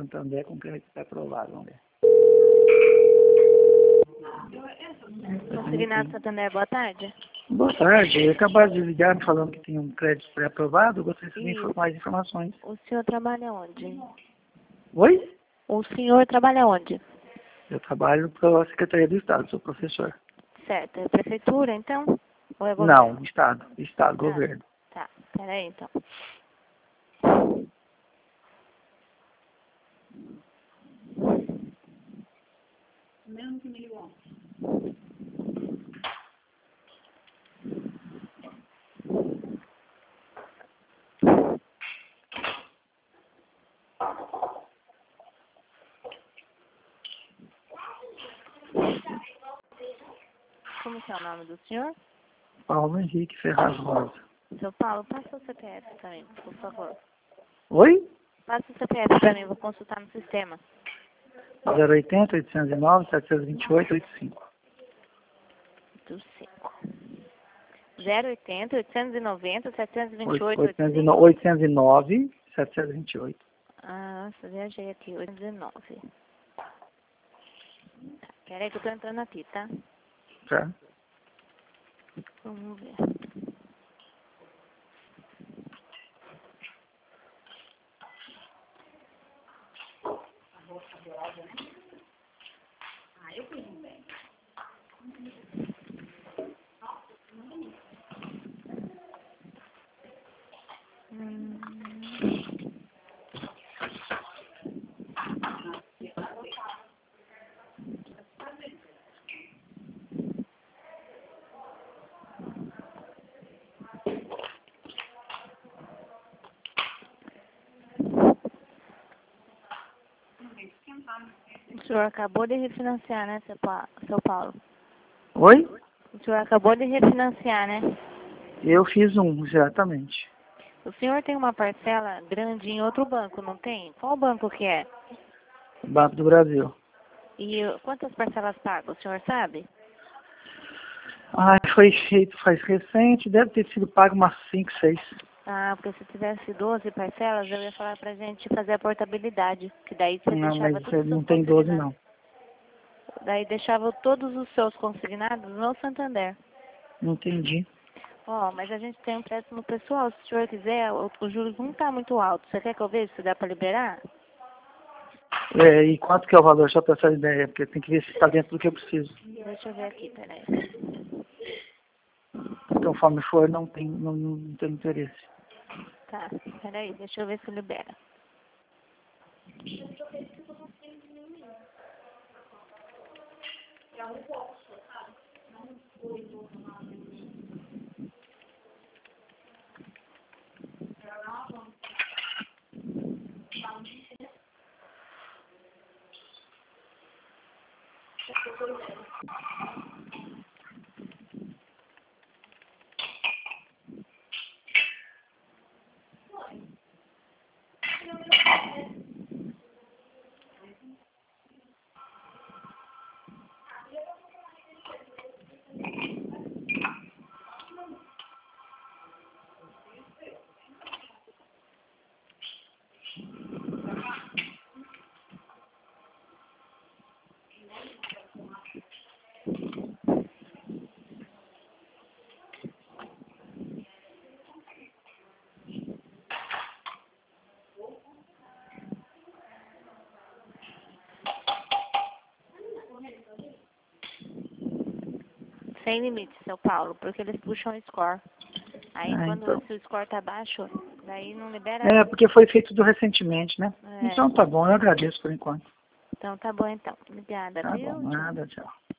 Santander com crédito pré-aprovado, vamos ver. Consignado Santander, boa tarde. Boa tarde, acabaram de ligar me falando que tem um crédito pré-aprovado, eu gostaria de Isso. saber mais informações. O senhor trabalha onde? Oi? O senhor trabalha onde? Eu trabalho para a Secretaria do Estado, sou professor. Certo, é prefeitura então? Ou é governo? Não, Estado, governo. Tá, peraí então. Mesmo que me ligou. Como que é o nome do senhor? Paulo Henrique Ferraz Rosa. Seu Paulo, passa o CPF para mim, por favor. Oi? Passa o CPF para mim, vou consultar no sistema. 080 809 728 85. 080 890 728 809 728. Ah, nossa, viajei aqui, 819. Tá, peraí que eu tô entrando aqui, tá? Tá? Vamos ver. O senhor acabou de refinanciar, né, seu Paulo? Oi? O senhor acabou de refinanciar, né? Eu fiz um, exatamente. O senhor tem uma parcela grande em outro banco, não tem? Qual banco que é? Banco do Brasil. E quantas parcelas paga, o senhor sabe? Ah, foi feito faz recente, deve ter sido pago umas 5, 6. Ah, porque se tivesse 12 parcelas, eu ia falar pra gente fazer a portabilidade, que daí você Não, deixava mas todos os não seus tem 12 consignados. não. Daí deixava todos os seus consignados no Santander. Não entendi. Ó, mas a gente tem um empréstimo pessoal, se o senhor quiser, os juros não tá muito alto. Você quer que eu veja se dá pra liberar? É, e quanto que é o valor, só para essa ideia? Porque tem que ver se está dentro do que eu preciso. Deixa eu ver aqui, peraí. Conforme for, não tem interesse. Tá, peraí, deixa eu ver se libera. Sem limite, seu Paulo, porque eles puxam o score. Aí quando Então. se o score tá baixo, daí não libera. É, porque foi feito tudo recentemente, né? É. Então tá bom, eu agradeço por enquanto. Então tá bom então. Obrigada, Tá bom, viu? Tchau. nada, tchau.